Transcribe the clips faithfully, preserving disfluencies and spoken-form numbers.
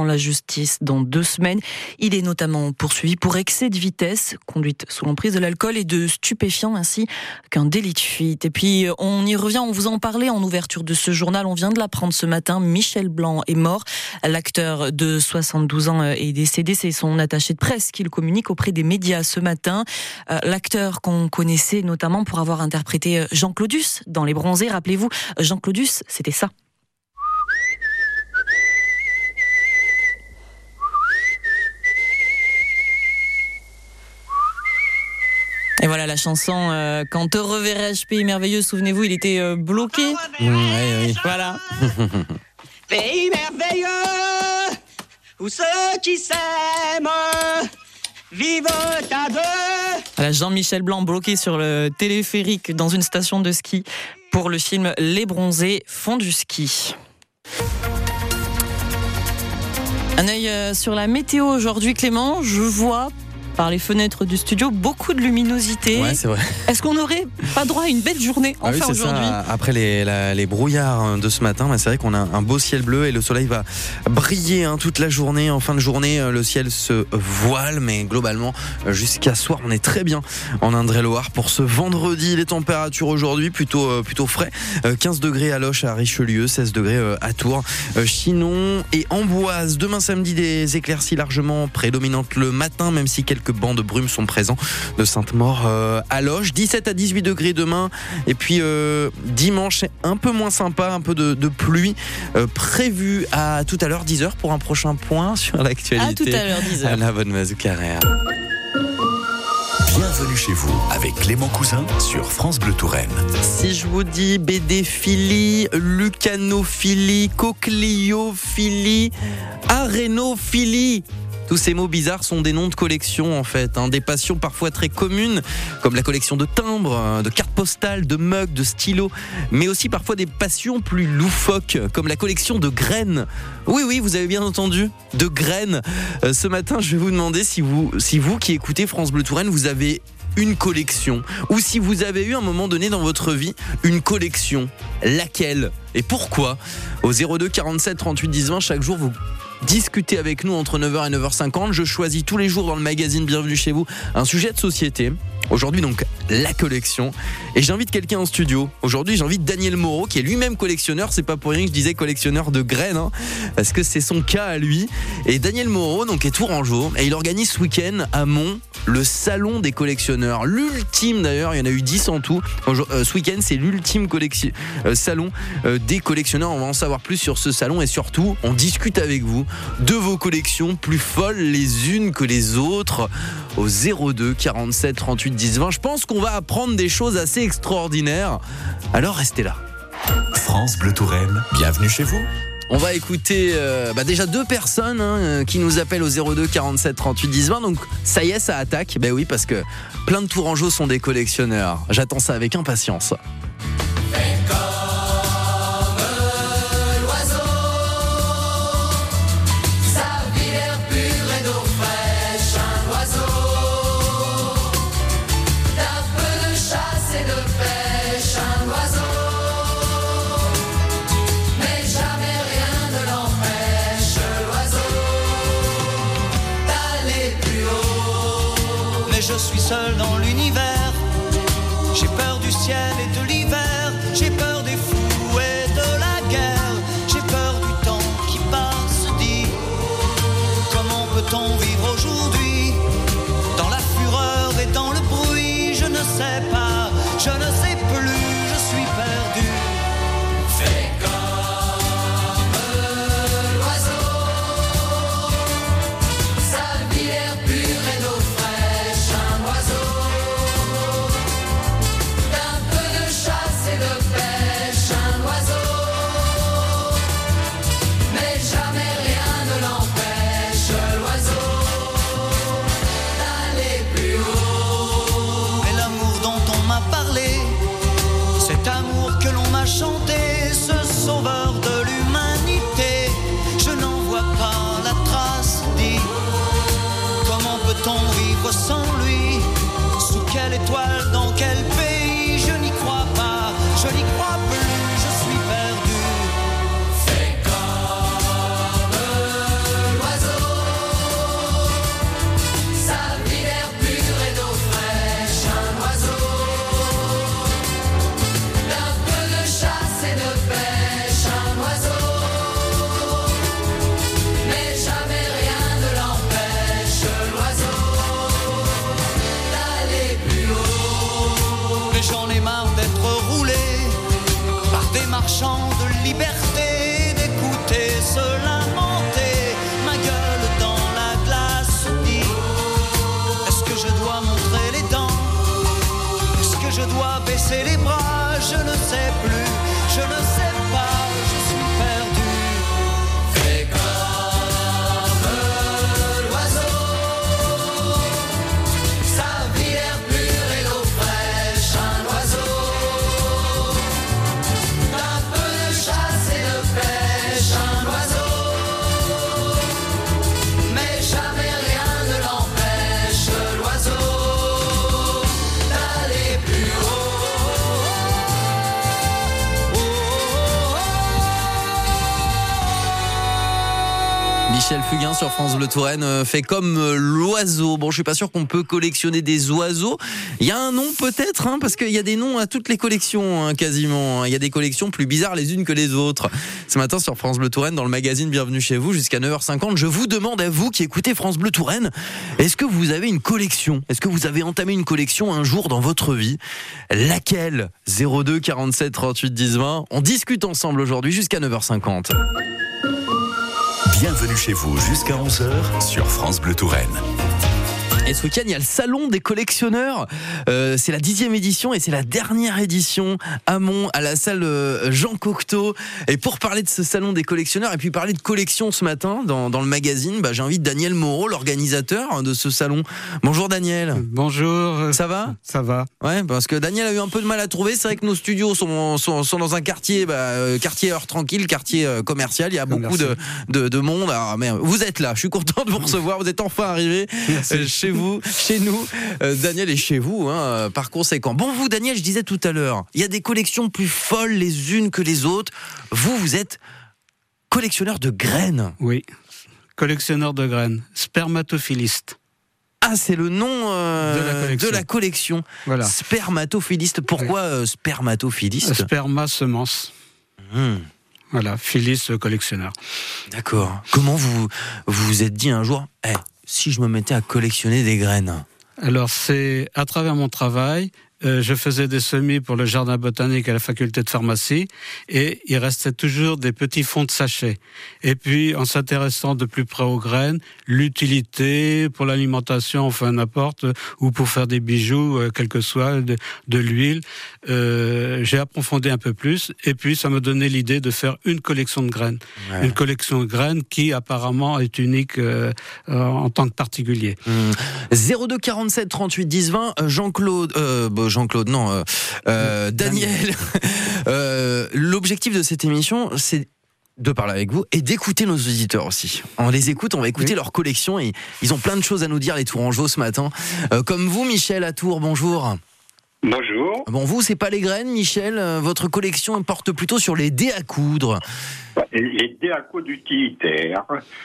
la justice dans deux semaines. Il est notamment poursuivi pour excès de vitesse, conduite sous l'emprise de l'alcool et de stupéfiants, ainsi qu'un délit de fuite. Et puis, on y revient, on vous en parlait en ouverture de ce journal. On vient de l'apprendre ce matin. Michel Blanc est mort. L'acteur de soixante-douze ans est décédé. C'est son attaché de presse qui le communique auprès des médias ce matin. Euh, l'acteur qu'on connaissait notamment pour avoir interprété Jean Claudius dans Les Bronzés. Rappelez-vous, Jean Claudius, c'était ça. Et voilà la chanson euh, « Quand te reverrai-je, pays merveilleux », souvenez-vous, il était euh, bloqué. Mmh, oui, oui. Voilà. Pays merveilleux, où ceux qui s'aiment vivent à deux. Voilà, Jean-Michel Blanc bloqué sur le téléphérique dans une station de ski pour le film « Les Bronzés font du ski ». Un œil sur la météo aujourd'hui, Clément. Je vois par les fenêtres du studio beaucoup de luminosité. Ouais, c'est vrai. Est-ce qu'on n'aurait pas droit à une belle journée Ah oui, enfin c'est aujourd'hui ça. Après les, la, les brouillards de ce matin, c'est vrai qu'on a un beau ciel bleu et le soleil va briller hein, toute la journée. En fin de journée, le ciel se voile, mais globalement, jusqu'à soir, on est très bien en Indre-et-Loire. Pour ce vendredi, les températures aujourd'hui, plutôt, euh, plutôt frais. Euh, quinze degrés à Loches, à Richelieu, seize degrés euh, à Tours, euh, Chinon et Amboise. Demain samedi, des éclaircies largement prédominantes le matin, même si quelques bancs de brume sont présents de Sainte-Maure euh, à Loches. dix-sept à dix-huit degrés demain. Et puis euh, dimanche, c'est un peu moins sympa, un peu de, de pluie euh, prévue à tout à l'heure dix heures pour un prochain point sur l'actualité. À tout à l'heure dix heures. À la bonne Mazou Carrère. Bienvenue chez vous avec Clément Cousin sur France Bleu Touraine. Si je vous dis bédéphilie, lucanophilie, cochliophilie, arénophilie, tous ces mots bizarres sont des noms de collections en fait, hein, des passions parfois très communes comme la collection de timbres, de cartes postales, de mugs, de stylos, mais aussi parfois des passions plus loufoques comme la collection de graines. Oui oui, vous avez bien entendu, de graines. Euh, ce matin, je vais vous demander si vous, si vous qui écoutez France Bleu Touraine, vous avez une collection ou si vous avez eu à un moment donné dans votre vie une collection. Laquelle et pourquoi? Au zéro deux quarante-sept trente-huit dix vingt, chaque jour vous discutez avec nous entre neuf heures et neuf heures cinquante. Je choisis tous les jours dans le magazine Bienvenue chez vous un sujet de société. Aujourd'hui donc la collection. Et j'invite quelqu'un en studio. Aujourd'hui j'invite Daniel Moreau qui est lui-même collectionneur. C'est pas pour rien que je disais collectionneur de graines hein, parce que c'est son cas à lui. Et Daniel Moreau donc est tourangeau et il organise ce week-end à Mons le salon des collectionneurs. L'ultime d'ailleurs, il y en a eu dix en tout. Euh, ce week-end c'est l'ultime collection, euh, salon euh, des collectionneurs. On va en savoir plus sur ce salon et surtout on discute avec vous de vos collections plus folles les unes que les autres au zéro deux quarante-sept trente-huit dix vingt. Je pense qu'on va apprendre des choses assez extraordinaires. Alors restez là. France Bleu Touraine, bienvenue chez vous. On va écouter euh, bah déjà deux personnes hein, qui nous appellent au zéro deux quarante-sept trente-huit dix vingt. Donc ça y est, ça attaque. Ben oui, parce que plein de tourangeaux sont des collectionneurs. J'attends ça avec impatience. Je suis seul dans l'univers. J'ai peur du ciel et de l'hiver. J'ai peur des fous et de la guerre. J'ai peur du temps qui passe. Dis, comment peut-on vivre aujourd'hui dans la fureur et dans le bruit? Je ne sais pas, je ne sais plus, je suis perdu. Fais comme l'oiseau, sa vie l'air pur et d'eau fraîche. Un oiseau d'un peu de chasse et de pêche. Un oiseau, mais jamais rien ne l'empêche. L'oiseau d'aller plus haut. Mais l'amour dont on m'a parlé, cet amour que l'on m'a chanté, ce sauveur de l'humanité, je n'en vois pas la trace. Dis, comment peut-on vivre sans lui? Sous quelle étoile, dans quel pays? Je n'y crois pas, je n'y crois plus, je suis perdu. Fais comme Michel Fugain sur France Bleu Touraine euh, fait comme euh, l'oiseau. Bon, je suis pas sûr qu'on peut collectionner des oiseaux. Il y a un nom peut-être, hein, parce qu'il y a des noms à toutes les collections, hein, quasiment. Il y a des collections plus bizarres les unes que les autres. Ce matin sur France Bleu Touraine, dans le magazine Bienvenue chez vous, jusqu'à neuf heures cinquante, je vous demande à vous qui écoutez France Bleu Touraine, est-ce que vous avez une collection ? Est-ce que vous avez entamé une collection un jour dans votre vie ? Laquelle ? zéro deux quarante-sept trente-huit dix vingt. On discute ensemble aujourd'hui jusqu'à neuf heures cinquante. Bienvenue chez vous jusqu'à onze heures sur France Bleu Touraine. Et ce week-end, il y a le salon des collectionneurs. Euh, c'est la dixième édition et c'est la dernière édition à Mont, à la salle Jean Cocteau. Et pour parler de ce salon des collectionneurs et puis parler de collection ce matin dans, dans le magazine, bah, j'invite Daniel Moreau, l'organisateur de ce salon. Bonjour Daniel. Bonjour. Ça va ? Ça va. Ouais, parce que Daniel a eu un peu de mal à trouver. C'est vrai que nos studios sont, sont, sont dans un quartier, bah, quartier heure tranquille, quartier commercial. Il y a beaucoup de, de, de monde. Alors, mais vous êtes là. Je suis content de vous recevoir. Vous êtes enfin arrivé euh, chez vous, chez nous. Euh, Daniel est chez vous, hein, par conséquent. Bon, vous, Daniel, je disais tout à l'heure, il y a des collections plus folles les unes que les autres. Vous, vous êtes collectionneur de graines. Oui, collectionneur de graines, spermatophiliste. Ah, c'est le nom euh, de la collection. De la collection. Voilà. Spermatophiliste. Pourquoi oui. euh, spermatophiliste ? Sperma, semence. Mmh. Voilà, philiste, collectionneur. D'accord. Comment vous vous vous êtes dit un jour, hey, si je me mettais à collectionner des graines ? Alors, c'est à travers mon travail. Euh, je faisais des semis pour le jardin botanique à la faculté de pharmacie et il restait toujours des petits fonds de sachets. Et puis, en s'intéressant de plus près aux graines, l'utilité pour l'alimentation, enfin n'importe, ou pour faire des bijoux, euh, quel que soit, de, de l'huile, euh, j'ai approfondi un peu plus et puis ça me donnait l'idée de faire une collection de graines. Ouais. Une collection de graines qui apparemment est unique euh, en tant que particulier. Mmh. zéro deux quarante-sept trente-huit dix vingt, Jean-Claude... Euh, Jean-Claude, non, euh, euh, Daniel. euh, l'objectif de cette émission, c'est de parler avec vous et d'écouter nos auditeurs aussi. On les écoute, on va écouter oui. leur collection et ils ont plein de choses à nous dire, les Tourangeaux, ce matin. Euh, comme vous, Michel, à Tours, bonjour. Bonjour. Bon, vous, c'est pas les graines, Michel. Votre collection porte plutôt sur les dés à coudre. Les dés à coudre utilitaires,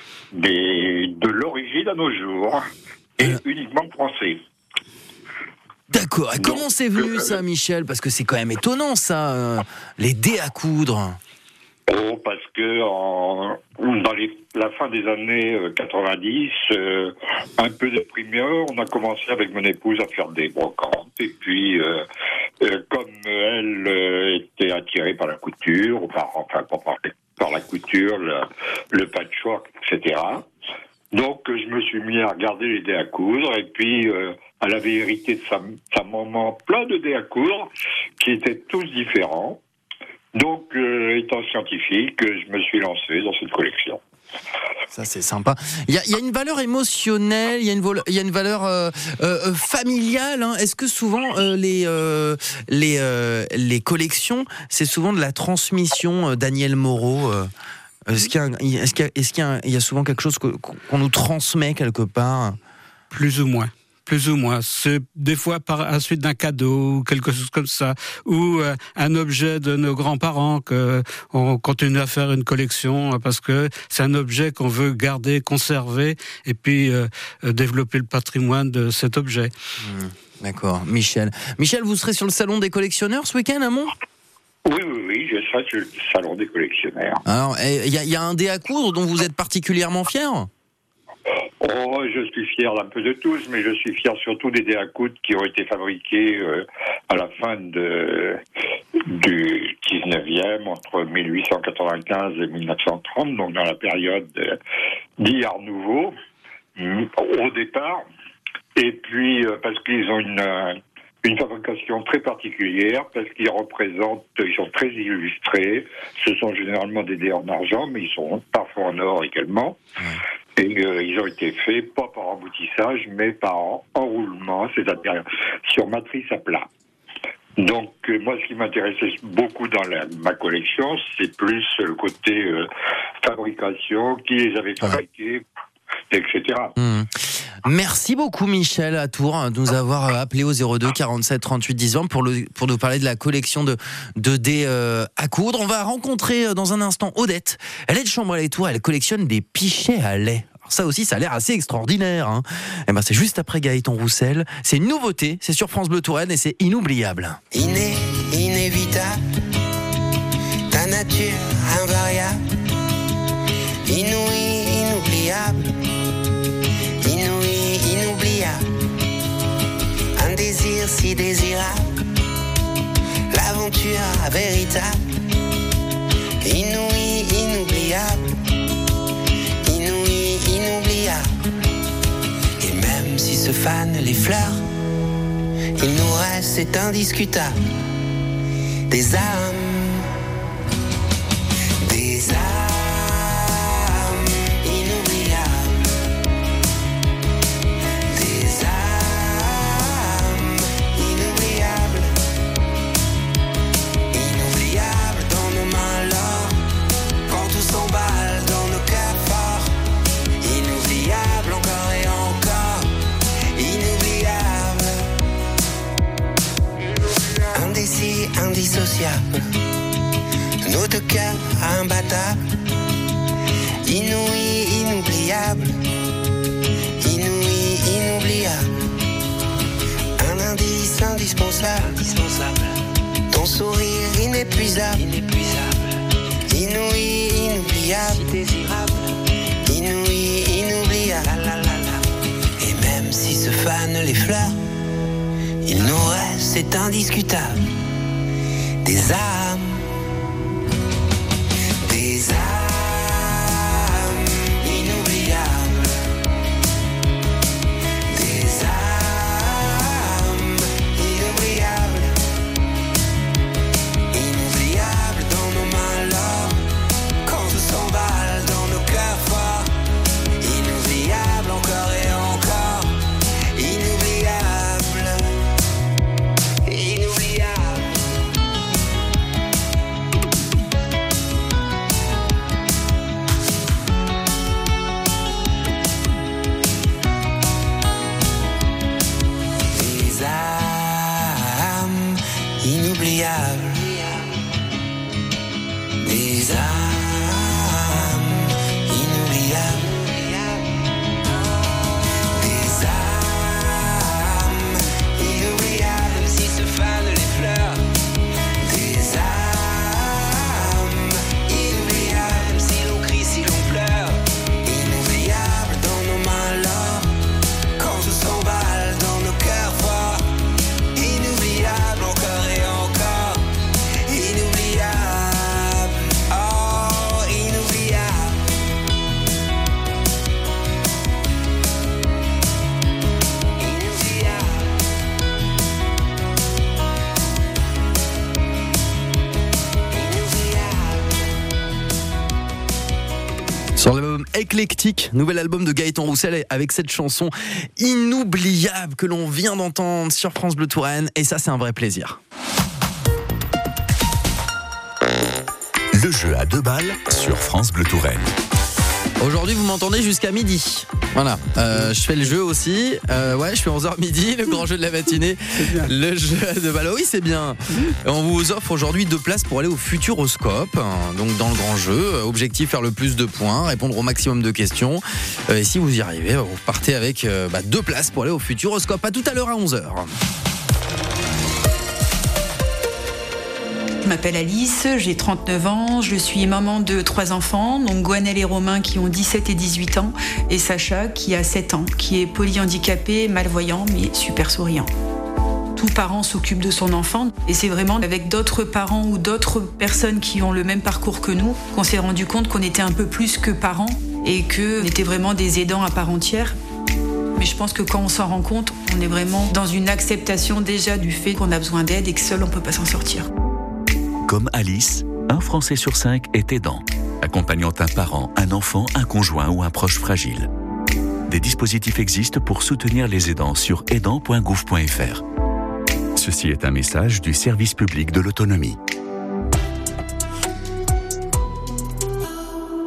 des, de l'origine à nos jours, et euh... uniquement français. D'accord. Et comment c'est venu ça, Michel ? Parce que c'est quand même étonnant, ça, euh, les dés à coudre. Oh, parce que en, dans les, la fin des années quatre-vingt-dix, euh, un peu déprimé, on a commencé avec mon épouse à faire des brocantes. Et puis, euh, euh, comme elle euh, était attirée par la couture, par, enfin, par, par la couture, le, le patchwork, et cetera. Donc, je me suis mis à regarder les dés à coudre, et puis... Euh, Elle avait hérité de sa, sa maman plein de dés à coudre qui étaient tous différents. Donc, euh, étant scientifique, je me suis lancé dans cette collection. Ça, c'est sympa. Il y a, il y a une valeur émotionnelle, il y a une, vol- il y a une valeur euh, euh, familiale. Hein. Est-ce que souvent euh, les euh, les euh, les collections, c'est souvent de la transmission, euh, Daniel Moreau euh, Est-ce qu'il y a, est-ce qu'il y a, est-ce qu'il y a, il y a souvent quelque chose que, qu'on nous transmet quelque part ? Plus ou moins. Plus ou moins. C'est des fois par la suite d'un cadeau ou quelque chose comme ça, ou euh, un objet de nos grands-parents que on continue à faire une collection parce que c'est un objet qu'on veut garder, conserver et puis euh, développer le patrimoine de cet objet. Mmh, d'accord. Michel. Michel, vous serez sur le salon des collectionneurs ce week-end à Mont ? Oui, oui, oui, je serai sur le salon des collectionneurs. Alors, il y, y a un dé à coudre dont vous êtes particulièrement fier ? Oh, je suis fier d'un peu de tous, mais je suis fier surtout des dés à coudre qui ont été fabriqués euh, à la fin de, du dix-neuvième, entre mille huit cent quatre-vingt-quinze et mille neuf cent trente, donc dans la période euh, dit Art Nouveau, au départ. Et puis, euh, parce qu'ils ont une, euh, une fabrication très particulière, parce qu'ils représentent, ils sont très illustrés. Ce sont généralement des dés en argent, mais ils sont parfois en or également. Ouais. Et euh, ils ont été faits, pas par emboutissage, mais par enroulement, c'est-à-dire sur matrice à plat. Donc, euh, moi, ce qui m'intéressait beaucoup dans la, ma collection, c'est plus le côté euh, fabrication, qui les avait fabriqués, et cetera. Mmh. Merci beaucoup Michel à Tours de nous avoir appelé au zéro deux quarante-sept trente-huit dix vingt pour, le, pour nous parler de la collection de, de dés euh, à coudre. On va rencontrer dans un instant Odette. Elle est de Chambray-les-Tours, elle collectionne des pichets à lait. Alors ça aussi, ça a l'air assez extraordinaire. Hein. Et ben c'est juste après Gaëtan Roussel. C'est une nouveauté, c'est sur France Bleu Touraine et c'est inoubliable. Inné, inévitable, ta nature invariable, inouï, inoubliable. Inouï, inoubliable, un désir si désirable, l'aventure véritable. Inouï, inoubliable, inouï, inoubliable. Et même si se fanent les fleurs, il nous reste, c'est indiscutable, des âmes, des âmes. Indissociable, nos deux cœurs imbattables, inouï, inoubliable, inouï, inoubliable, un indice indispensable, indispensable, ton sourire inépuisable, inépuisable, inouï, inoubliable, si désirable, inouï, inoubliable, la, la, la, la. Et même si se fanent les fleurs, il nous reste, c'est indiscutable, des âmes, des âmes inoubliables, des âmes inoubliables, inoubliables dans nos mains l'or, quand tout s'emballe dans nos cœurs forts, inoubliables encore et encore, inoubliables, inoubliables. Inoubliable, des âmes inoubliables, des âmes inoubliables, si se fanent les fleurs, des âmes inoubliables, si l'on crie, si l'on pleure, inoubliables dans nos mains l'or, quand tout s'emballe dans nos cœurs forts, inoubliables encore et encore, inoubliable, oh inoubliable, inoubliable. Sur l'album Éclectique, nouvel album de Gaëtan Roussel avec cette chanson inoubliable que l'on vient d'entendre sur France Bleu Touraine et ça c'est un vrai plaisir. Le jeu à deux balles sur France Bleu Touraine. Aujourd'hui vous m'entendez jusqu'à midi. Voilà, euh, je fais le jeu aussi. Euh, ouais, je fais onze heures midi, le grand jeu de la matinée. C'est bien. Le jeu de balles. Oui, c'est bien. On vous offre aujourd'hui deux places pour aller au Futuroscope. Donc dans le grand jeu, objectif faire le plus de points, répondre au maximum de questions. Euh, et si vous y arrivez, vous partez avec euh, bah, deux places pour aller au Futuroscope. À tout à l'heure à onze heures. Je m'appelle Alice, j'ai trente-neuf ans, je suis maman de trois enfants, donc Gwenelle et Romain qui ont dix-sept et dix-huit ans, et Sacha qui a sept ans, qui est polyhandicapé, malvoyant, mais super souriant. Tout parent s'occupe de son enfant, et c'est vraiment avec d'autres parents ou d'autres personnes qui ont le même parcours que nous qu'on s'est rendu compte qu'on était un peu plus que parents, et qu'on était vraiment des aidants à part entière. Mais je pense que quand on s'en rend compte, on est vraiment dans une acceptation déjà du fait qu'on a besoin d'aide et que seul on ne peut pas s'en sortir. Comme Alice, un Français sur cinq est aidant, accompagnant un parent, un enfant, un conjoint ou un proche fragile. Des dispositifs existent pour soutenir les aidants sur aidant point gouv point f r. Ceci est un message du service public de l'autonomie.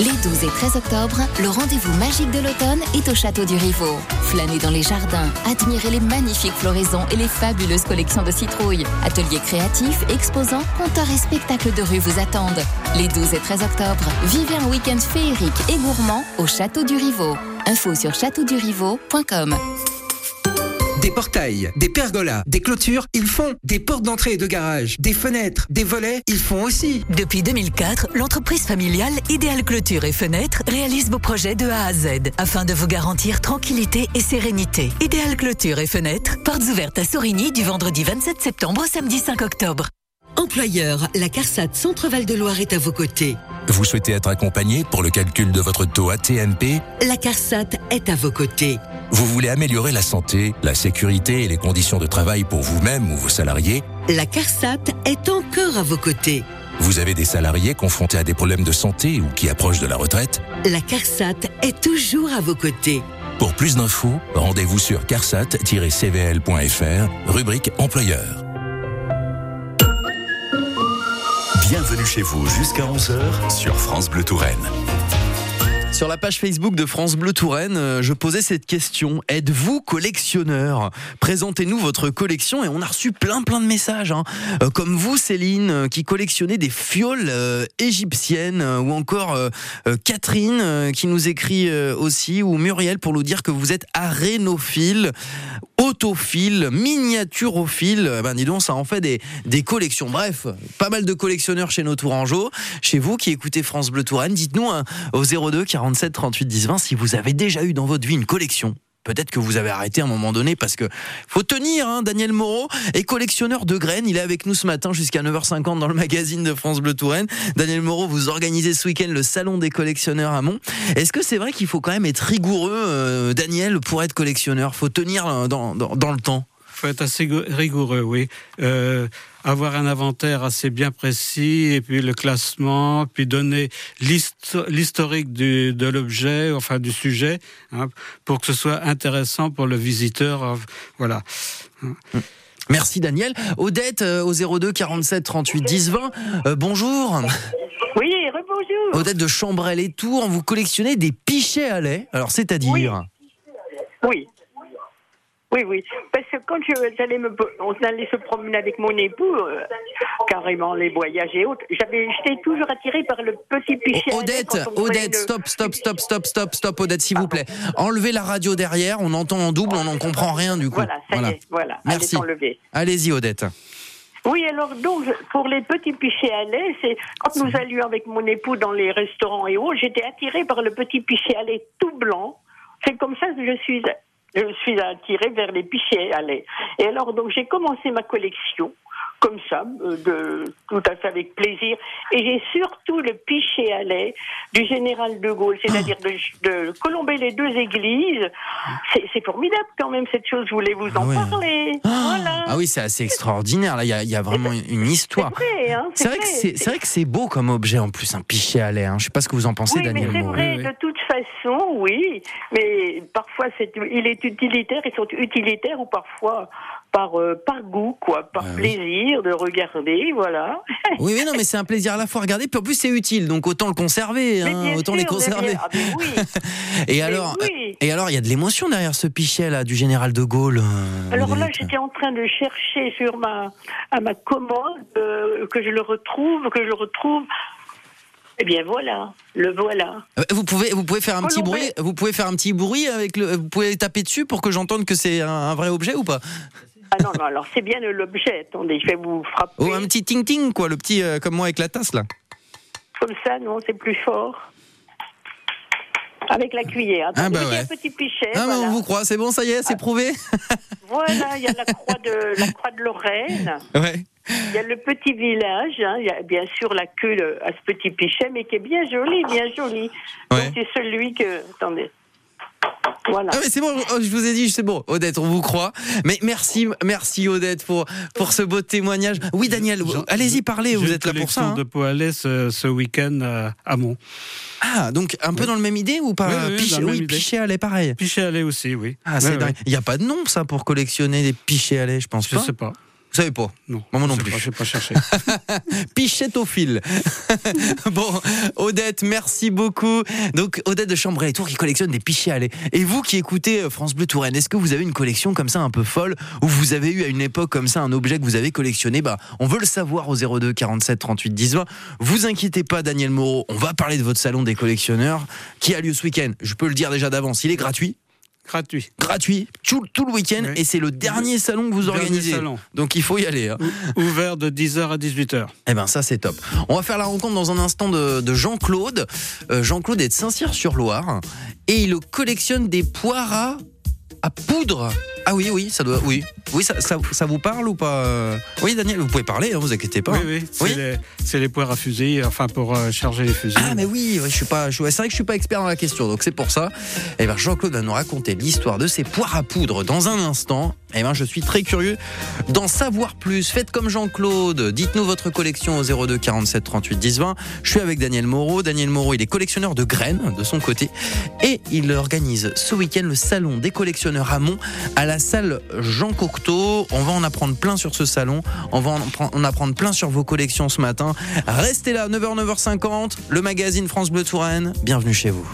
Les douze et treize octobre, le rendez-vous magique de l'automne est au Château du Rivaux. Flânez dans les jardins, admirez les magnifiques floraisons et les fabuleuses collections de citrouilles. Ateliers créatifs, exposants, comptoirs et spectacles de rue vous attendent. Les douze et treize octobre, vivez un week-end féerique et gourmand au Château du Rivaux. Info sur château du rivaux point com. Des portails, des pergolas, des clôtures, ils font. Des portes d'entrée et de garage, des fenêtres, des volets, ils font aussi. Depuis deux mille quatre, l'entreprise familiale Idéal Clôture et Fenêtres réalise vos projets de A à Z afin de vous garantir tranquillité et sérénité. Idéal Clôture et Fenêtres, portes ouvertes à Sorigny du vendredi vingt-sept septembre au samedi cinq octobre. Employeur, la CARSAT Centre-Val de Loire est à vos côtés. Vous souhaitez être accompagné pour le calcul de votre taux A T M P ? La CARSAT est à vos côtés. Vous voulez améliorer la santé, la sécurité et les conditions de travail pour vous-même ou vos salariés ? La CARSAT est encore à vos côtés. Vous avez des salariés confrontés à des problèmes de santé ou qui approchent de la retraite ? La CARSAT est toujours à vos côtés. Pour plus d'infos, rendez-vous sur carsat tiret c v l point f r, rubrique employeur. Bienvenue chez vous jusqu'à onze heures sur France Bleu Touraine. Sur la page Facebook de France Bleu Touraine, je posais cette question. Êtes-vous collectionneur ? Présentez-nous votre collection et on a reçu plein plein de messages. Hein. Euh, comme vous, Céline, qui collectionnait des fioles euh, égyptiennes, euh, ou encore euh, euh, Catherine, euh, qui nous écrit euh, aussi, ou Muriel pour nous dire que vous êtes arénophile, autophile, miniaturophile. Ben dis donc, ça en fait des, des collections. Bref, pas mal de collectionneurs chez nos Tourangeaux. Chez vous qui écoutez France Bleu Touraine, dites-nous hein, au zéro deux quarante-sept trente-huit dix vingt si vous avez déjà eu dans votre vie une collection. Peut-être que vous avez arrêté à un moment donné parce que faut tenir, hein. Daniel Moreau est collectionneur de graines. Il est avec nous ce matin jusqu'à neuf heures cinquante dans le magazine de France Bleu Touraine. Daniel Moreau, vous organisez ce week-end le salon des collectionneurs à Mont. Est-ce que c'est vrai qu'il faut quand même être rigoureux, euh, Daniel, pour être collectionneur ? Faut tenir dans, dans, dans le temps. Faut être assez rigoureux, oui. Euh, avoir un inventaire assez bien précis, et puis le classement, puis donner l'historique du, de l'objet, enfin du sujet, hein, pour que ce soit intéressant pour le visiteur. Euh, voilà. Merci Daniel. Odette euh, au zéro deux quarante-sept trente-huit dix vingt. Euh, bonjour. Oui, rebonjour. Odette de Chambrel et Tours, vous collectionnez des pichets à lait. Alors c'est-à-dire ? Oui. Oui. Oui, oui, parce que quand je, j'allais me, on allait se promener avec mon époux, euh, carrément les voyages et autres, j'avais, j'étais toujours attirée par le petit pichet. Odette, Odette, une... stop, stop, stop, stop, stop, stop, Odette, s'il vous plaît. Enlevez la radio derrière, on entend en double, on n'en comprend rien du coup. Voilà, ça voilà. y est, voilà. Merci. Allez-y, Odette. Oui, alors donc, pour les petits pichets à lait, c'est quand nous allions avec mon époux dans les restaurants et autres, j'étais attirée par le petit pichet à lait tout blanc. C'est comme ça que je suis... Je me suis attirée vers les pichets à lait. Et alors, donc, j'ai commencé ma collection, comme ça, de, tout à fait avec plaisir. Et j'ai surtout le pichet à lait du général de Gaulle, c'est-à-dire de, de colomber les deux églises. C'est, c'est formidable quand même, cette chose, je voulais vous en ah ouais. parler. Ah, voilà. Ah oui, c'est assez extraordinaire, là, il y a, y a vraiment une histoire. C'est vrai, hein, c'est, c'est, vrai que c'est, c'est vrai que c'est beau comme objet, en plus, un pichet à lait. Hein. Je ne sais pas ce que vous en pensez, oui, Daniel mais c'est Moreau. vrai, oui, de toute façon, oui. Mais parfois, c'est, il est utilitaire, ils sont utilitaires ou parfois... Par, euh, par goût, quoi, par ah, plaisir oui. de regarder, voilà. Oui, mais non, mais c'est un plaisir à la fois à regarder, puis en plus c'est utile, donc autant le conserver, hein, autant sûr, les conserver. Ah, mais oui. et, mais alors, oui. et alors, il y a de l'émotion derrière ce pichet là du général de Gaulle. Euh, alors là, j'étais en train de chercher sur ma, à ma commode euh, que je le retrouve, que je le retrouve. Eh bien voilà, le voilà. Vous pouvez, vous pouvez faire un petit bruit. Vous pouvez faire un petit bruit avec le. Vous pouvez taper dessus pour que j'entende que c'est un, un vrai objet ou pas? Ah non non, alors c'est bien l'objet. Attendez, je vais vous frapper. Oh, un petit ting ting quoi, le petit euh, comme moi avec la tasse là. Comme ça, non, c'est plus fort. Avec la cuillère. Attendez, ah bah ouais. Un petit pichet. Ah voilà. bah on vous croit, c'est bon, ça y est, c'est ah. prouvé. Voilà, il y a la croix de la croix de Lorraine. Ouais. Il y a le petit village, hein, il y a bien sûr la queue à ce petit pichet, mais qui est bien joli, bien joli. Ouais. Donc c'est celui que... Attendez. Voilà. Ah mais c'est bon, je vous ai dit, c'est bon, Odette, on vous croit. Mais merci, merci Odette pour pour ce beau témoignage. Oui, Daniel, je, allez-y, parlez, vous êtes là pour ça. J'ai une collection de pots à lait ce, ce week-end à, à Mont. Ah, donc un peu oui. dans le même idée ou pas? Oui, oui, Pichet, oui, pichet à lait, pareil. Pichet à lait aussi, oui. Ah, c'est oui, dingue. Il oui. n'y a pas de nom, ça, pour collectionner des pichets à lait, je pense je pas. Je sais pas. Vous savez pas? Non. Moi non je plus. Je n'ai pas cherché. Pichette-au-fil. Bon, Odette, merci beaucoup. Donc, Odette de Chambray-les-Tours qui collectionne des pichets à lait. Et vous qui écoutez France Bleu Touraine, est-ce que vous avez une collection comme ça un peu folle, ou vous avez eu à une époque comme ça un objet que vous avez collectionné? Bah, on veut le savoir au zéro deux quarante-sept trente-huit dix vingt. Vous inquiétez pas, Daniel Moreau, on va parler de votre salon des collectionneurs qui a lieu ce week-end. Je peux le dire déjà d'avance, il est gratuit. Gratuit. Gratuit, tout, tout le week-end, oui. Et c'est le dernier salon que vous dernier organisez. Salon. Donc il faut y aller. Hein. Ouvert de dix heures à dix-huit heures. Eh ben ça c'est top. On va faire la rencontre dans un instant de, de Jean-Claude. Euh, Jean-Claude est de Saint-Cyr-sur-Loire et il collectionne des poires à, à poudre. Ah oui, oui, ça doit, oui, oui, ça, ça, ça vous parle ou pas? Oui, Daniel, vous pouvez parler, hein, vous inquiétez pas. Oui, oui, c'est, oui les, c'est les poires à fusils, enfin pour euh, charger les fusils. Ah mais oui, ouais, je suis pas, je, c'est vrai que je suis pas expert dans la question, donc c'est pour ça. Et ben Jean-Claude va nous raconter l'histoire de ces poires à poudre dans un instant. Et ben je suis très curieux d'en savoir plus. Faites comme Jean-Claude, dites-nous votre collection au zéro deux quarante-sept trente-huit dix vingt. Je suis avec Daniel Moreau. Daniel Moreau, il est collectionneur de graines de son côté et il organise ce week-end le salon des collectionneurs à Mont à la salle Jean Cocteau. On va en apprendre plein sur ce salon. On va en apprendre plein sur vos collections ce matin. Restez là, neuf heures, neuf heures cinquante, le magazine France Bleu Touraine. Bienvenue chez vous.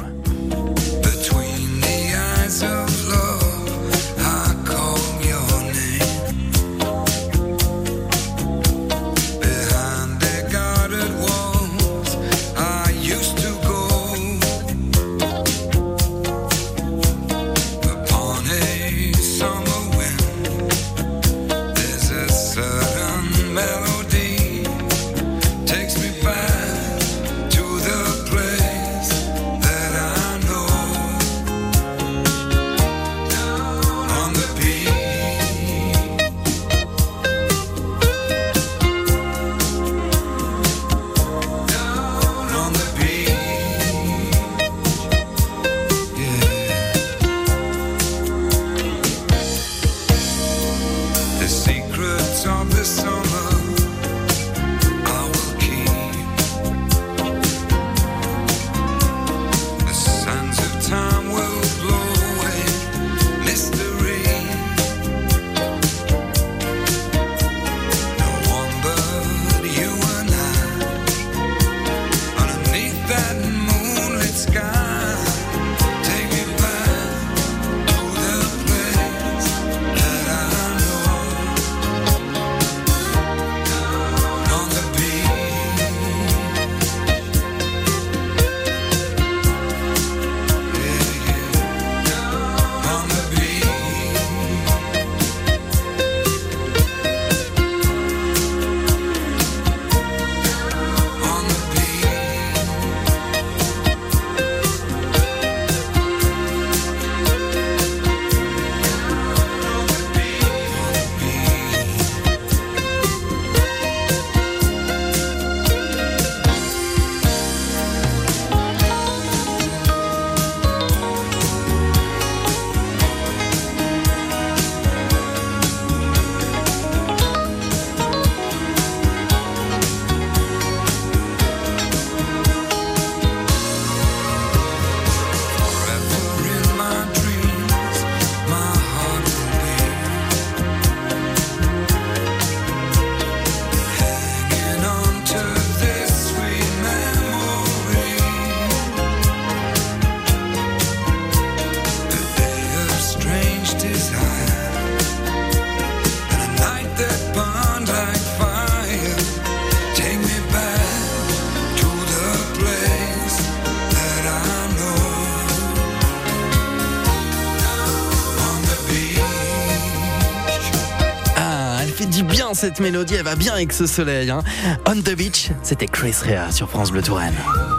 Cette mélodie, elle va bien avec ce soleil. Hein. On the Beach, c'était Chris Rea sur France Bleu Touraine.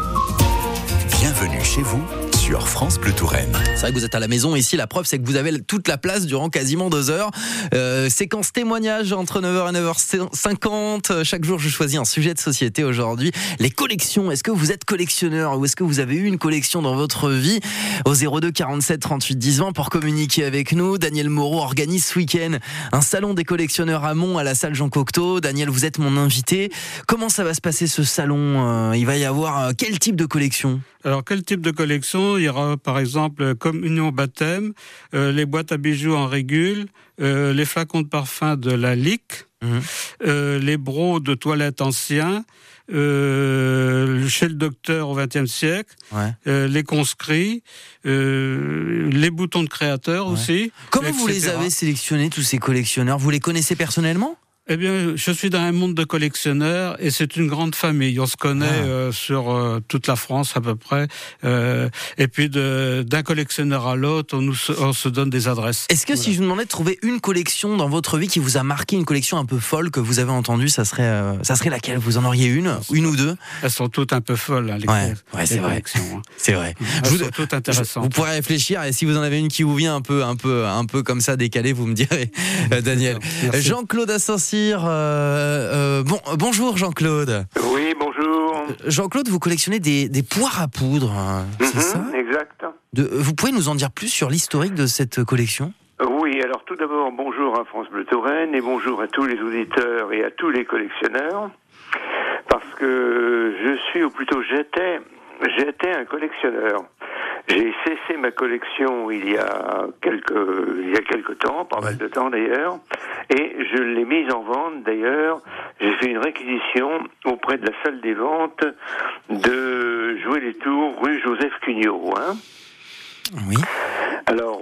Bienvenue chez vous sur France Bleu Touraine. C'est vrai que vous êtes à la maison ici, la preuve c'est que vous avez toute la place durant quasiment deux heures. Euh, séquence témoignage entre neuf heures et neuf heures cinquante. Chaque jour je choisis un sujet de société aujourd'hui. Les collections, est-ce que vous êtes collectionneur ou est-ce que vous avez eu une collection dans votre vie? Au zéro deux quarante-sept trente-huit dix vingt pour communiquer avec nous. Daniel Moreau organise ce week-end un salon des collectionneurs à Mont à la salle Jean Cocteau. Daniel, vous êtes mon invité. Comment ça va se passer ce salon? Il va y avoir quel type de collection? Alors, quel type de collection? Il y aura, par exemple, communion, baptême, euh, les boîtes à bijoux en régule, euh, les flacons de parfum de la Lick, Mmh. Euh, les brocs de toilettes anciens, euh, chez le docteur au vingtième siècle, ouais. euh, les conscrits, euh, les boutons de créateur ouais. aussi. Comment et cetera. Vous les avez sélectionnés, tous ces collectionneurs? Vous les connaissez personnellement? Eh bien, je suis dans un monde de collectionneurs et c'est une grande famille. On se connaît ah. euh, sur euh, toute la France à peu près. Euh, et puis de, d'un collectionneur à l'autre, on, nous, on se donne des adresses. Est-ce que voilà. si je vous demandais de trouver une collection dans votre vie qui vous a marqué, une collection un peu folle que vous avez entendue, ça serait, euh, ça serait laquelle? Vous en auriez une, une ou deux? Elles sont toutes un peu folles, hein, les, ouais, les ouais, c'est collections. Vrai. Hein. C'est vrai. Elles je vous, sont toutes intéressantes. Je, vous pourrez réfléchir et si vous en avez une qui vous vient un peu, un peu, un peu comme ça décalée, vous me direz, euh, Daniel. Jean-Claude à Saint-Cyr. Euh, Euh, bon, bonjour Jean-Claude. Oui, bonjour. Jean-Claude, vous collectionnez des, des poires à poudre, c'est mm-hmm, ça? Exact. De, vous pouvez nous en dire plus sur l'historique de cette collection? Oui, alors tout d'abord, bonjour à France Bleu Touraine et bonjour à tous les auditeurs et à tous les collectionneurs. Parce que je suis, ou plutôt j'étais, j'étais un collectionneur. J'ai cessé ma collection il y a quelques, il y a quelques temps, pas mal de temps d'ailleurs, et je l'ai mise en vente d'ailleurs. J'ai fait une réquisition auprès de la salle des ventes de Jouer les Tours, rue Joseph Cugnot, hein. Oui. Alors,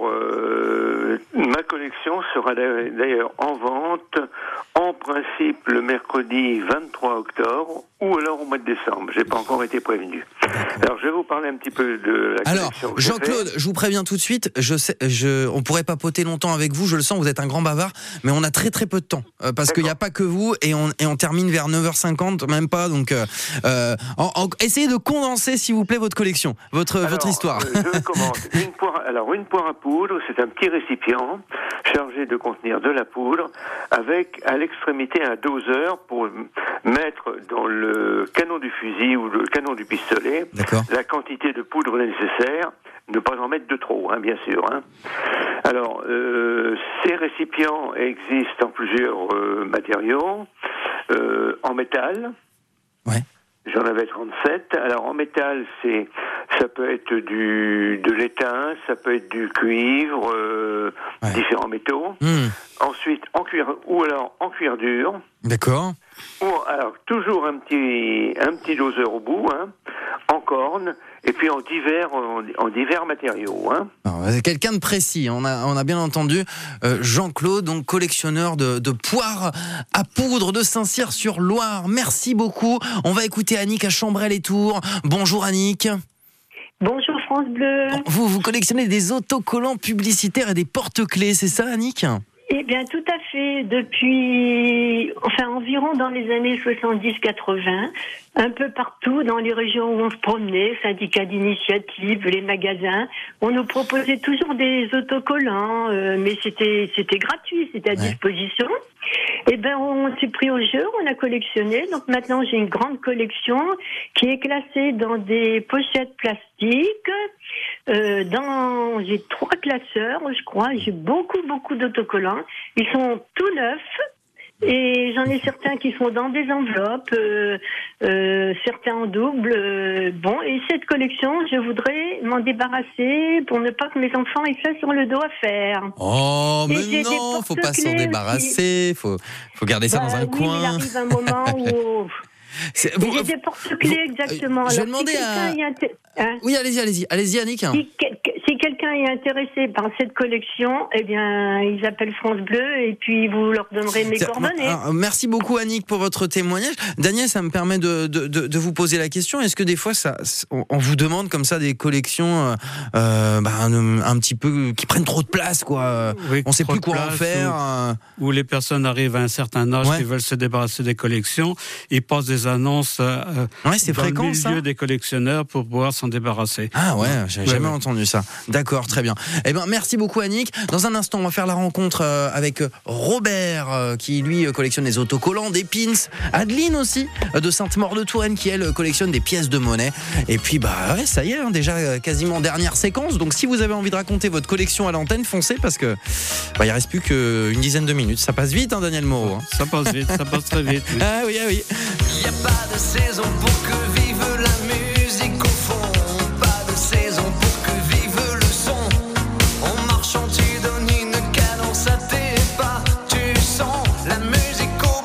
euh, ma collection sera d'ailleurs en vente, en principe le mercredi vingt-trois octobre, ou alors au mois de décembre. J'ai pas encore été prévenu. Alors, je vais vous parler un petit peu de la alors, collection. Alors, Jean-Claude, je vous préviens tout de suite, je sais, je, on pourrait papoter longtemps avec vous, je le sens, vous êtes un grand bavard, mais on a très très peu de temps, euh, parce qu'il n'y a pas que vous, et on, et on termine vers neuf heures cinquante, même pas, donc euh, en, en, essayez de condenser, s'il vous plaît, votre collection, votre, alors, votre histoire. Euh, je commence. Une poire, alors, une poire à poudre, c'est un petit récipient chargé de contenir de la poudre, avec à l'extrémité un doseur pour mettre dans le canon du fusil ou le canon du pistolet D'accord. la quantité de poudre nécessaire, ne pas en mettre de trop, hein, bien sûr. Hein. Alors, euh, ces récipients existent en plusieurs euh, matériaux, euh, en métal. Ouais. J'en avais trente-sept. Alors en métal, c'est, ça peut être du de l'étain, ça peut être du cuivre, euh, ouais. différents métaux. Mmh. Ensuite en cuir ou alors en cuir dur. D'accord. Ou alors toujours un petit un petit doseur au bout, hein, en corne, et puis en divers en, en divers matériaux. Hein. Alors, quelqu'un de précis, on a on a bien entendu. Euh, Jean-Claude, donc collectionneur de, de poires à poudre de Saint-Cyr-sur-Loire. Merci beaucoup. On va écouter Annick à Chambray-les-Tours. Bonjour Annick. Bonjour France Bleu. Vous vous collectionnez des autocollants publicitaires et des porte-clés, c'est ça Annick ? Eh bien, tout à fait. Depuis, enfin, environ dans les années soixante-dix quatre-vingts, un peu partout dans les régions où on se promenait, syndicats d'initiative, les magasins, on nous proposait toujours des autocollants, euh, mais c'était c'était gratuit, c'était à ouais. disposition. Eh ben, on s'est pris au jeu, on a collectionné. Donc maintenant, j'ai une grande collection qui est classée dans des pochettes plastiques. Euh, dans, j'ai trois classeurs, je crois. J'ai beaucoup, beaucoup d'autocollants. Ils sont tout neufs. Et j'en ai certains qui sont dans des enveloppes, euh, euh, certains en double. Euh, bon, et cette collection, je voudrais m'en débarrasser pour ne pas que mes enfants aient ça sur le dos à faire. Oh, et mais non, faut pas s'en débarrasser, faut, faut garder ça bah, dans un oui, coin. Mais il arrive un moment où... C'est, vous, j'ai des porte-clés, vous, exactement. Je vais demander si à... Inté... Hein oui, allez-y, allez-y, allez-y, Annick. Si, quel... si quelqu'un est intéressé par cette collection, eh bien, ils appellent France Bleu et puis vous leur donnerez mes C'est... coordonnées. Alors, merci beaucoup, Annick, pour votre témoignage. Daniel, ça me permet de, de, de, de vous poser la question. Est-ce que des fois, ça, on, on vous demande comme ça des collections euh, bah, un, un petit peu qui prennent trop de place, quoi. Oui, on ne sait plus quoi en faire. Où, où les personnes arrivent à un certain âge ouais. qui veulent se débarrasser des collections, ils passent des annonces euh, ouais, c'est dans fréquent, le milieu ça des collectionneurs pour pouvoir s'en débarrasser. Ah ouais, j'ai ouais, jamais ouais. entendu ça. D'accord, très bien. Eh ben, merci beaucoup Annick. Dans un instant, on va faire la rencontre euh, avec Robert, euh, qui lui euh, collectionne des autocollants, des pins. Adeline aussi, euh, de Sainte-Maure-de-Touraine, qui elle collectionne des pièces de monnaie. Et puis bah ouais, ça y est, hein, déjà euh, quasiment dernière séquence. Donc si vous avez envie de raconter votre collection à l'antenne, foncez parce que bah il reste plus qu'une dizaine de minutes. Ça passe vite, hein, Daniel Moreau. Hein. Ça passe vite, ça passe très vite. Oui. Ah oui, ah oui. Il n'y a pas de saison pour que vive la musique au fond. Pas de saison pour que vive le son. En marchant tu donnes une cadence à tes pas. Tu sens la musique au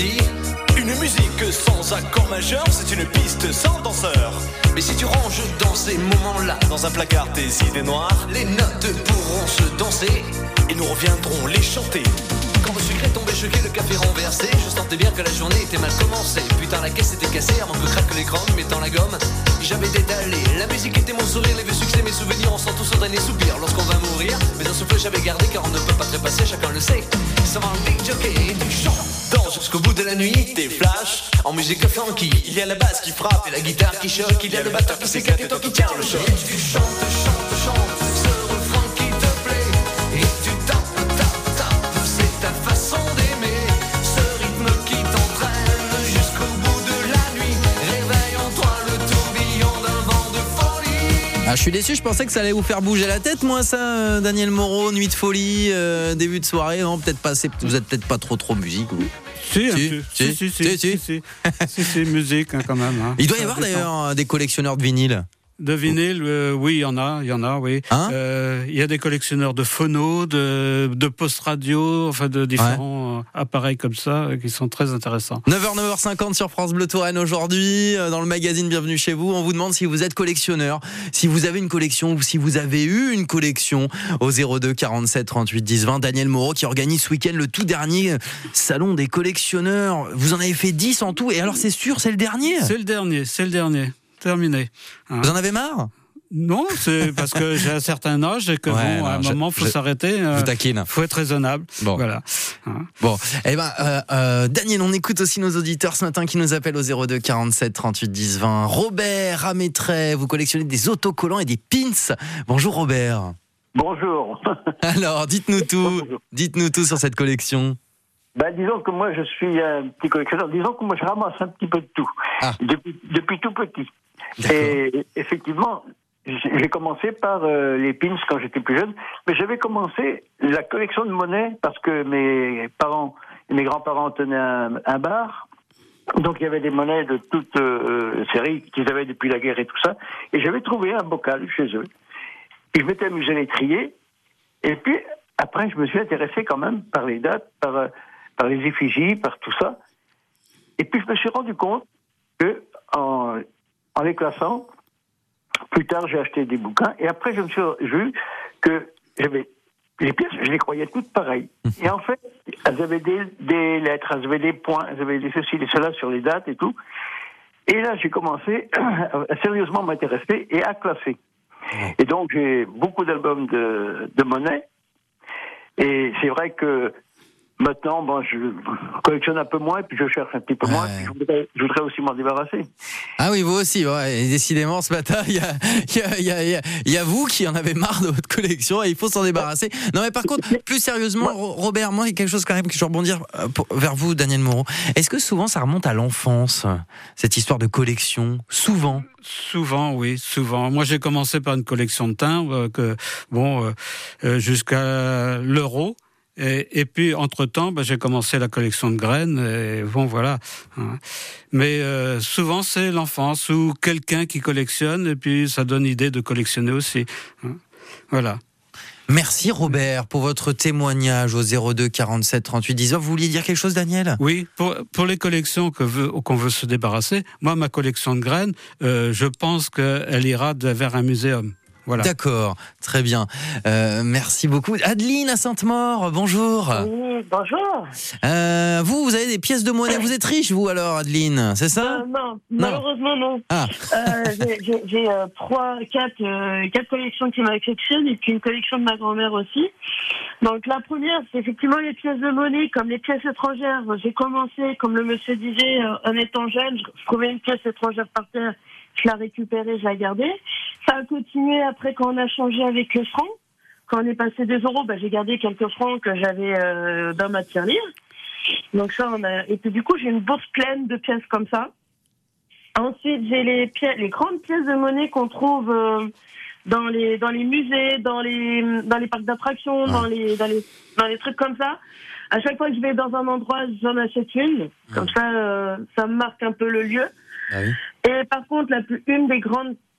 dit. Une musique sans accord majeur, c'est une piste sans danseur. Mais si tu ranges dans ces moments-là, dans un placard tes idées noires, les notes pourront se danser et nous reviendrons les chanter. Quand le sucre est tombé choqué, le café renversé, je sentais bien que la journée était mal commencée. Putain, la caisse était cassée avant que craque l'écran, mettant la gomme. J'avais détalé, la musique était mon sourire, les vieux succès, mes souvenirs, on sent tous au dernier soupir lorsqu'on va mourir. Mais un souffle j'avais gardé car on ne peut pas trépasser, chacun le sait. Ça va un big jockey et tu chantes. Danse jusqu'au bout de la nuit, tes flashs en musique funky. Il y a la basse qui frappe et la guitare qui choque. Il y a le batteur qui s'éclate et toi qui tiens le choc. Et tu chantes, chantes, chantes ce refrain qui te plaît. Et tu tapes, tapes, tapes, c'est ta façon d'aimer. Ce rythme qui t'entraîne jusqu'au bout de la nuit. Réveille en toi le tourbillon d'un vent de folie. Ah, je suis déçu, je pensais que ça allait vous faire bouger la tête, moi, ça, euh, Daniel Moreau, nuit de folie, euh, début de soirée. Non, peut-être pas, c'est, vous êtes peut-être pas trop trop musique, vous. Si, Si, si, si, si, si, si, si, si, musique hein, quand même. Hein. Il doit y Ça avoir dépend. d'ailleurs des collectionneurs de vinyle. De vinyle, euh, oui, il y en a, il y en a, oui. Hein Euh, il y a des collectionneurs de phonos, de, de post-radio, enfin de différents ouais. appareils comme ça euh, qui sont très intéressants. neuf heures, neuf heures cinquante sur France Bleu Touraine aujourd'hui, euh, dans le magazine Bienvenue chez vous. On vous demande si vous êtes collectionneur, si vous avez une collection ou si vous avez eu une collection au zéro deux quarante-sept trente-huit dix vingt. Daniel Moreau qui organise ce week-end le tout dernier salon des collectionneurs. Vous en avez fait dix en tout et alors c'est sûr, c'est le dernier ? C'est le dernier, c'est le dernier. Terminé. Hein. Vous en avez marre ? Non, c'est parce que j'ai un certain âge et que ouais, bon, non, à un je, moment, faut je, s'arrêter. Je euh, vous taquine. Faut être raisonnable. Bon. Voilà. Hein. Bon. Eh ben, euh, euh, Daniel, on écoute aussi nos auditeurs ce matin qui nous appellent au zéro deux quarante-sept trente-huit dix vingt. Robert à Maitret, vous collectionnez des autocollants et des pins. Bonjour Robert. Bonjour. Alors, dites-nous tout. Bonjour. Dites-nous tout sur cette collection. Ben, disons que moi, je suis un petit collectionneur. Disons que moi, je ramasse un petit peu de tout. Ah. Depuis, depuis tout petit. D'accord. Et effectivement, j'ai commencé par euh, les pins quand j'étais plus jeune. Mais j'avais commencé la collection de monnaie parce que mes parents et mes grands-parents tenaient un, un bar. Donc, il y avait des monnaies de toutes euh, séries qu'ils avaient depuis la guerre et tout ça. Et j'avais trouvé un bocal chez eux. Et je m'étais amusé à les trier. Et puis, après, je me suis intéressé quand même par les dates, par... Euh, par les effigies, par tout ça. Et puis je me suis rendu compte que en, en les classant, plus tard j'ai acheté des bouquins, et après je me suis vu que j'avais les pièces, je les croyais toutes pareilles. Et en fait, elles avaient des, des lettres, elles avaient des points, elles avaient des ceci, des cela sur les dates et tout. Et là, j'ai commencé à sérieusement m'intéresser et à classer. Et donc j'ai beaucoup d'albums de, de monnaie. Et c'est vrai que maintenant, bon, je collectionne un peu moins, et puis je cherche un petit peu moins, ouais. puis je voudrais, je voudrais aussi m'en débarrasser. Ah oui, vous aussi, ouais. Et décidément, ce matin, il y a, y, a, y, a, y, a, y a vous qui en avez marre de votre collection et il faut s'en débarrasser. Non, mais par contre, plus sérieusement, Robert, moi, il y a quelque chose quand même que je veux rebondir pour, vers vous, Daniel Moreau. Est-ce que souvent, ça remonte à l'enfance, cette histoire de collection ? Souvent Souvent, oui, souvent. Moi, j'ai commencé par une collection de timbres, que, bon, euh, jusqu'à l'euro. Et, et puis, entre-temps, bah, j'ai commencé la collection de graines, et bon, voilà. Hein. Mais euh, souvent, c'est l'enfance ou quelqu'un qui collectionne, et puis ça donne idée de collectionner aussi. Hein. Voilà. Merci Robert pour votre témoignage au zéro deux quarante-sept trente-huit dix. Vous vouliez dire quelque chose, Daniel ? Oui, pour, pour les collections que veut, qu'on veut se débarrasser, moi, ma collection de graines, euh, je pense qu'elle ira de, vers un muséum. Voilà. D'accord, très bien. Euh, merci beaucoup. Adeline à Sainte-Maure, bonjour. Oui, bonjour. Euh, vous, vous avez des pièces de monnaie. Vous êtes riche, vous, alors, Adeline, c'est ça ? euh, Non, malheureusement, non. Ah. Euh, j'ai j'ai, j'ai euh, trois, quatre, euh, quatre collections qui m'affectionnent et puis une collection de ma grand-mère aussi. Donc, la première, c'est effectivement les pièces de monnaie, comme les pièces étrangères. J'ai commencé, comme le monsieur disait, euh, en étant jeune, je, je trouvais une pièce étrangère par terre. Je l'ai récupérée, je l'ai gardée. Ça a continué après quand on a changé avec le franc. Quand on est passé des euros, bah, j'ai gardé quelques francs que j'avais euh, dans ma tirelire. Donc ça, on a... Et puis du coup, j'ai une bourse pleine de pièces comme ça. Ensuite, j'ai les, pièces, les grandes pièces de monnaie qu'on trouve euh, dans les dans les musées, dans les dans les parcs d'attractions, dans les dans les dans les trucs comme ça. À chaque fois que je vais dans un endroit, j'en achète une. Comme ça, euh, ça me marque un peu le lieu. Ah oui. Et par contre, la plus, une des grandes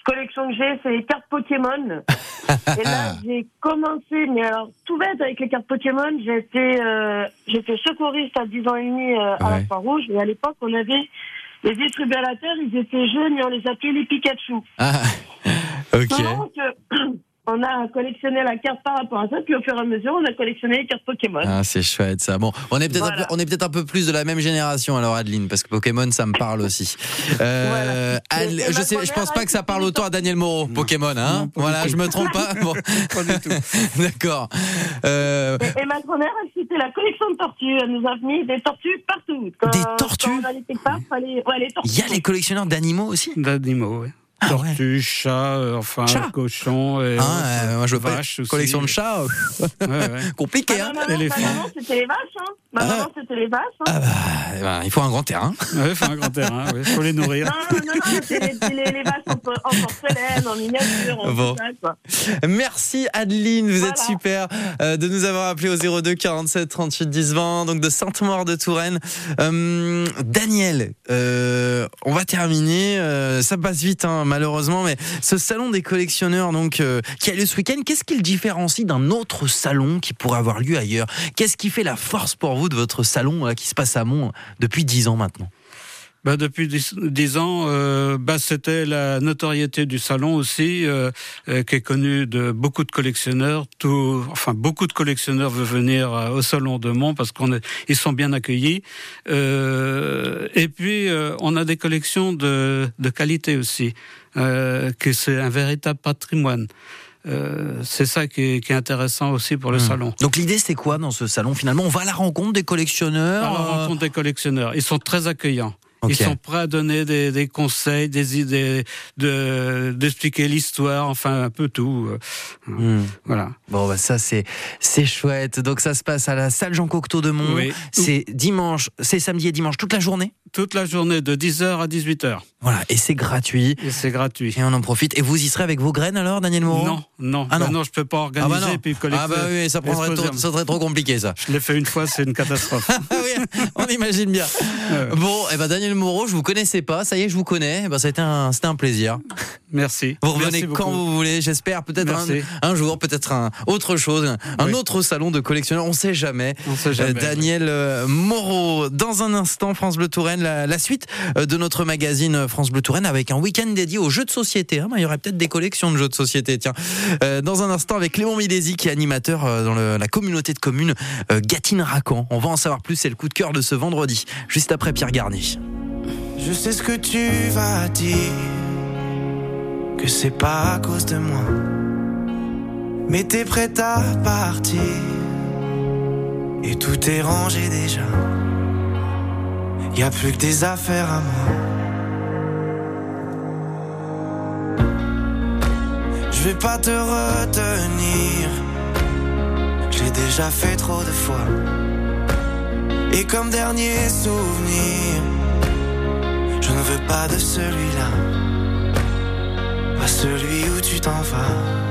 collection que j'ai, c'est les cartes Pokémon. Et là, j'ai commencé, mais alors tout bête avec les cartes Pokémon. J'étais, euh, j'étais secouriste à dix ans et demi euh, à Ouais. la Croix-Rouge. Et à l'époque, on avait les distributeurs, ils étaient jeunes et on les appelait les Pikachu. Ah, ok. Donc, euh, on a collectionné la carte par rapport à ça, puis au fur et à mesure, on a collectionné les cartes Pokémon. Ah, c'est chouette ça. Bon, on est peut-être Voilà. un peu, on est peut-être un peu plus de la même génération alors Adeline, parce que Pokémon ça me parle aussi. Euh, Voilà. Ad- Et- et je ma sais, je pense grand-mère, pas que ça parle autant à Daniel Moreau, Pokémon, hein. Non, pas Voilà, du je tout. me trompe pas. Bon. Pas du tout. D'accord. Euh, Et, et ma grand-mère, elle, c'était la collection de tortues. Elle nous a mis des tortues partout. Quand, Des tortues quand on allait quelque part, fallait... Ouais, les tortues. Il y a les collectionneurs d'animaux aussi. D'animaux, oui. Ah ouais. Tortues, chats, euh, enfin, Chat. cochons, et Ah, autres, euh, moi je veux pas vaches aussi. collection de chats. Ouais, ouais. Compliqué, Ma hein. maman, ma Éléphant. maman, c'était les vaches. Hein. Ma Ah. maman, c'était les vaches. Hein. Ah bah, eh ben, il faut un grand terrain. Ouais, faut un grand terrain, il faut les nourrir. Non, non, non, c'est les, les, les vaches en, po- en porcelaine, en miniature, en Bon. tout ça, quoi. Merci Adeline, vous Voilà. êtes super euh, de nous avoir appelé au zéro deux quarante-sept trente-huit dix vingt, donc de Sainte-Maure de Touraine. Euh, Daniel, euh, on va terminer, euh, ça passe vite hein, malheureusement, mais ce salon des collectionneurs donc euh, qui a lieu ce week-end, qu'est-ce qui le différencie d'un autre salon qui pourrait avoir lieu ailleurs? Qu'est-ce qui fait la force pour vous de votre salon là, qui se passe à Mont depuis dix ans maintenant? Bah, depuis dix, dix ans, euh, bah, c'était la notoriété du salon aussi, euh, euh, qui est connue de beaucoup de collectionneurs. Tout, enfin, beaucoup de collectionneurs veulent venir euh, au salon de Mont parce qu'on est, ils sont bien accueillis. Euh, et puis, euh, on a des collections de, de qualité aussi, euh, que c'est un véritable patrimoine. Euh, c'est ça qui est, qui est intéressant aussi pour le Mmh. salon. Donc l'idée c'est quoi dans ce salon finalement? On va à la rencontre des collectionneurs. À la euh, rencontre des collectionneurs, ils sont très accueillants. Ok. Ils sont prêts à donner des, des conseils, des idées, de d'expliquer l'histoire, enfin un peu tout. Mmh. Voilà. Bon bah ça c'est c'est chouette. Donc ça se passe à la salle Jean Cocteau de Mont. Oui. C'est dimanche, c'est samedi et dimanche toute la journée. Toute la journée de dix heures à dix-huit heures. Voilà, et c'est gratuit. Et c'est gratuit. Et on en profite. Et vous y serez avec vos graines alors, Daniel Moreau? Non, non, Ah bah non. non, je peux pas Ah organiser bah non. puis collecter. Ah bah oui, ça prendrait trop, ça serait trop compliqué ça. Je l'ai fait une fois, c'est une catastrophe. Ah oui, on imagine bien. Bon, et ben Daniel Moreau, je vous connaissais pas, ça y est, je vous connais. Eh ben c'était un, c'était un plaisir. Merci. Vous revenez Merci quand beaucoup. vous voulez, j'espère peut-être un, Merci. un jour, peut-être un autre chose, un Oui. autre salon de collectionneurs, on sait jamais. On sait jamais, Euh, Daniel euh, Moreau, dans un instant, France Bleu Touraine, la, la suite euh, de notre magazine France Bleu Touraine avec un week-end dédié aux jeux de société. Hein, ben, il y aurait peut-être des collections de jeux de société, tiens. Euh, dans un instant avec Clément Milési qui est animateur euh, dans le, la communauté de communes euh, Gâtine-Racan. On va en savoir plus, c'est le coup de cœur de ce vendredi, juste après Pierre Garnier. Je sais ce que tu vas dire, que c'est pas à cause de moi, mais t'es prête à partir, et tout est rangé déjà. Y a plus que des affaires à moi. Je vais pas te retenir, je l'ai déjà fait trop de fois. Et comme dernier souvenir, je ne veux pas de celui-là, pas celui où tu t'en vas.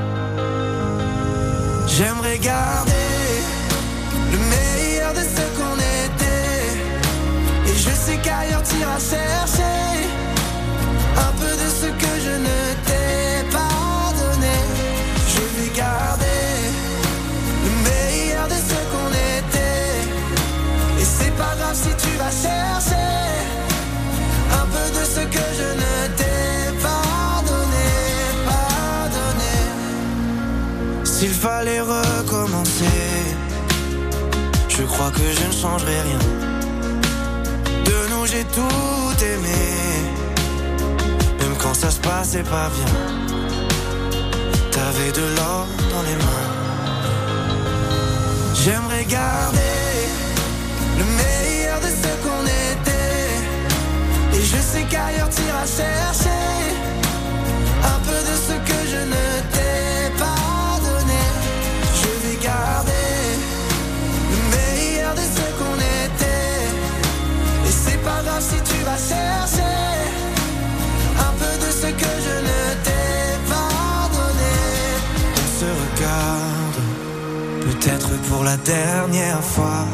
J'aimerais garder le meilleur de ce qu'on était, et je sais qu'ailleurs t'iras chercher un peu de ce que je ne t'ai pas donné. Je vais garder le meilleur de ce qu'on était, et c'est pas grave si tu vas chercher un peu de ce que je ne t'ai pas donné, pas donné. S'il fallait recommencer, je crois que je ne changerai rien. De nous j'ai tout aimé, même quand ça se passait pas bien. T'avais de l'or dans les mains. J'aimerais garder le meilleur de ce qu'on était, et je sais qu'ailleurs t'iras chercher un peu de ce que je ne t'ai pas donné. Je vais garder le meilleur de ce qu'on était, et c'est pas grave si tu vas chercher un peu de ce que je ne t'ai pas donné. On se regarde, peut-être pour la dernière fois,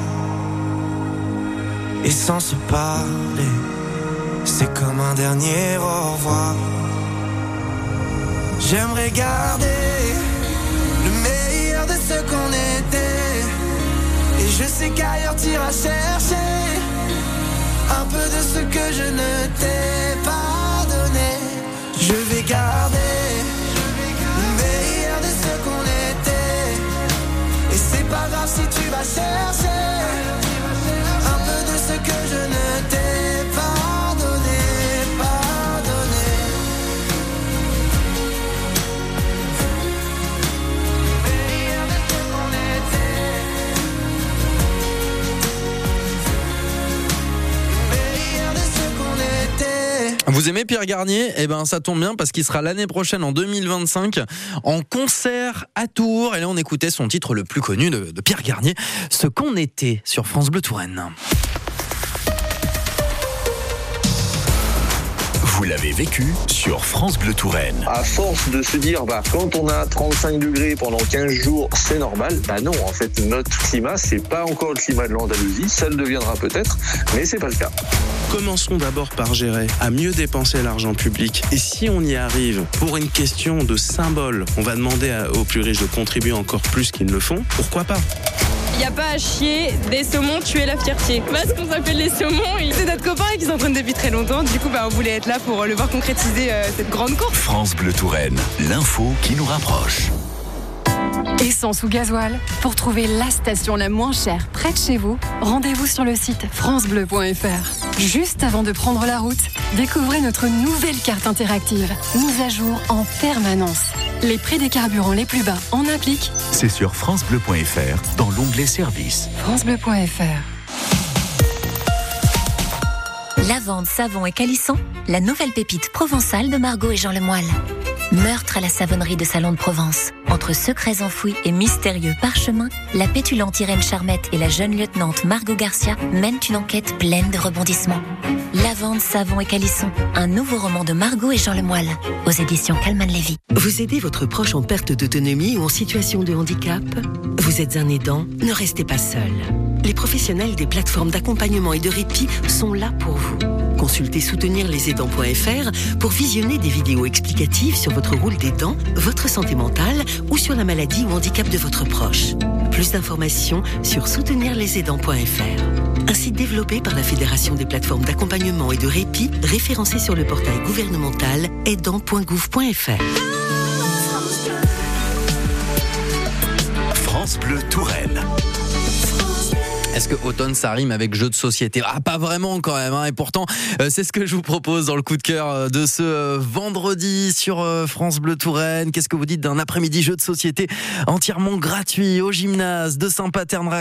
et sans se parler, c'est comme un dernier au revoir. J'aimerais garder le meilleur de ce qu'on était. Et je sais qu'ailleurs t'iras chercher un peu de ce que je ne t'ai pas donné. Je vais garder le meilleur de ce qu'on était. Et c'est pas grave si tu vas chercher un peu de ce que je ne t'ai pas donné, pas donné. Le meilleur de ce qu'on était. Le meilleur de ce qu'on était. Vous aimez Pierre Garnier ? Eh ben ça tombe bien parce qu'il sera l'année prochaine en deux mille vingt-cinq en concert à Tours. Et là on écoutait son titre le plus connu de, de Pierre Garnier, Ce qu'on était, sur France Bleu Touraine. Vous l'avez vécu sur France Bleu Touraine. À force de se dire, bah, quand on a trente-cinq degrés pendant quinze jours, c'est normal. Bah non, en fait, notre climat, c'est pas encore le climat de l'Andalousie. Ça le deviendra peut-être, mais c'est pas le cas. Commençons d'abord par gérer, à mieux dépenser l'argent public. Et si on y arrive, pour une question de symbole, on va demander aux plus riches de contribuer encore plus qu'ils ne le font, pourquoi pas ? Il n'y a pas à chier, des saumons, tuer la fierté. Bah, ce qu'on s'appelle les saumons, c'est notre copain qui s'entraîne depuis très longtemps. Du coup, bah, on voulait être là pour le voir concrétiser euh, cette grande course. France Bleu Touraine, l'info qui nous rapproche. Essence ou gasoil, pour trouver la station la moins chère près de chez vous, rendez-vous sur le site francebleu point f r. Juste avant de prendre la route, découvrez notre nouvelle carte interactive, mise à jour en permanence. Les prix des carburants les plus bas en impliquent. C'est sur francebleu point f r dans l'onglet service. francebleu point f r. Lavande, savon et calisson, la nouvelle pépite provençale de Margot et Jean Lemoyle. Meurtre à la savonnerie de Salon de Provence. Entre secrets enfouis et mystérieux parchemins, la pétulante Irène Charmette et la jeune lieutenante Margot Garcia mènent une enquête pleine de rebondissements. Lavande, savon et calisson, un nouveau roman de Margot et Jean Lemoyle, aux éditions Calman Lévy. Vous aidez votre proche en perte d'autonomie ou en situation de handicap ? Vous êtes un aidant ? Ne restez pas seul. Les professionnels des plateformes d'accompagnement et de répit sont là pour vous. Consultez soutenir les aidants point f r pour visionner des vidéos explicatives sur votre rôle d'aidant, votre santé mentale ou sur la maladie ou handicap de votre proche. Plus d'informations sur soutenir les aidants point f r. Un site développé par la Fédération des plateformes d'accompagnement et de répit, référencé sur le portail gouvernemental aidant point gouv point f r. France Bleu Touraine. Est-ce que automne ça rime avec jeu de société ? Ah, pas vraiment quand même, hein. Et pourtant euh, c'est ce que je vous propose dans le coup de cœur de ce euh, vendredi sur euh, France Bleu Touraine. Qu'est-ce que vous dites d'un après-midi jeu de société entièrement gratuit au gymnase de Saint-Paterne-Racan ?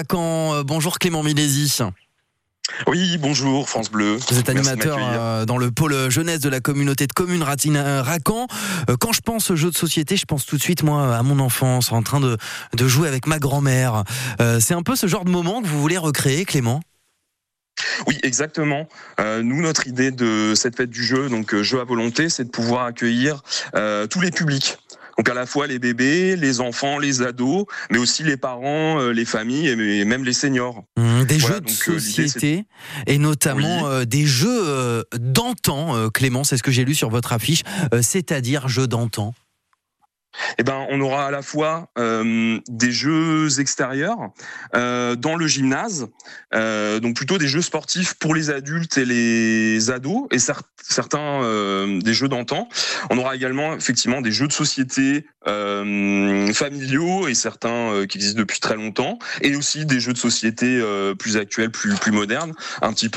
euh, Bonjour Clément Milési. Oui, bonjour France Bleu. Vous êtes Merci animateur de m'accueillir. euh, dans le pôle jeunesse de la communauté de communes Ratin-Racan. Euh, quand je pense jeu de société, je pense tout de suite moi à mon enfance, en train de, de jouer avec ma grand-mère. Euh, c'est un peu ce genre de moment que vous voulez recréer, Clément ? Oui, exactement. Euh, nous, notre idée de cette fête du jeu, donc euh, jeu à volonté, c'est de pouvoir accueillir euh, tous les publics. Donc à la fois les bébés, les enfants, les ados, mais aussi les parents, euh, les familles et même les seniors. Mmh, des Voilà, jeux de donc, euh, l'idée, société et notamment Oui. euh, des jeux euh, d'antan, euh, Clément, c'est ce que j'ai lu sur votre affiche, euh, c'est-à-dire jeux d'antan. Eh ben, on aura à la fois euh, des jeux extérieurs euh, dans le gymnase, euh, donc plutôt des jeux sportifs pour les adultes et les ados, et cer- certains euh, des jeux d'antan. On aura également effectivement des jeux de société euh, familiaux et certains euh, qui existent depuis très longtemps, et aussi des jeux de société euh, plus actuels, plus plus modernes, un petit peu